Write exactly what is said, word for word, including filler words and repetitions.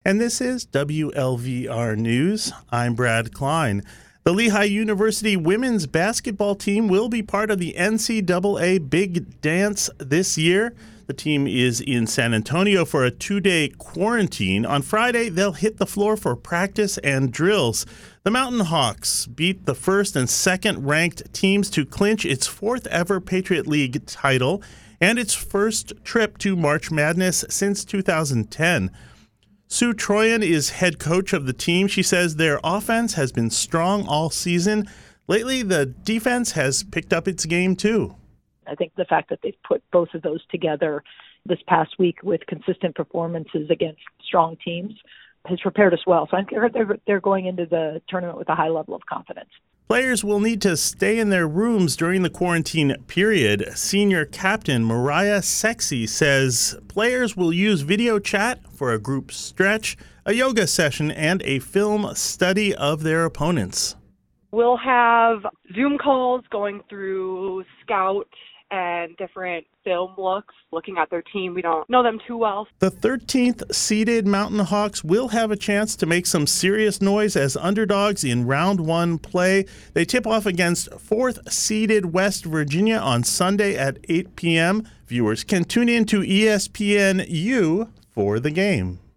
and this is W L V R News. I'm Brad Klein. The Lehigh University women's basketball team will be part of the N C double A Big Dance this year. The team is in San Antonio for a two-day quarantine. On Friday, they'll hit the floor for practice and drills. The Mountain Hawks beat the first and second-ranked teams to clinch its fourth-ever Patriot League title and its first trip to March Madness since two thousand ten. Sue Troyan is head coach of the team. She says their offense has been strong all season. Lately, the defense has picked up its game, too. I think the fact that they've put both of those together this past week with consistent performances against strong teams has prepared us well. So I'm sure they're, they're going into the tournament with a high level of confidence. Players will need to stay in their rooms during the quarantine period. Senior captain Mariah Sexy says players will use video chat for a group stretch, a yoga session, and a film study of their opponents. We'll have Zoom calls going through Scout and different film looks, looking at their team. We don't know them too well. The thirteenth seeded Mountain Hawks will have a chance to make some serious noise as underdogs in round one play. They tip off against fourth seeded West Virginia on Sunday at eight p.m. Viewers can tune in to E S P N U for the game.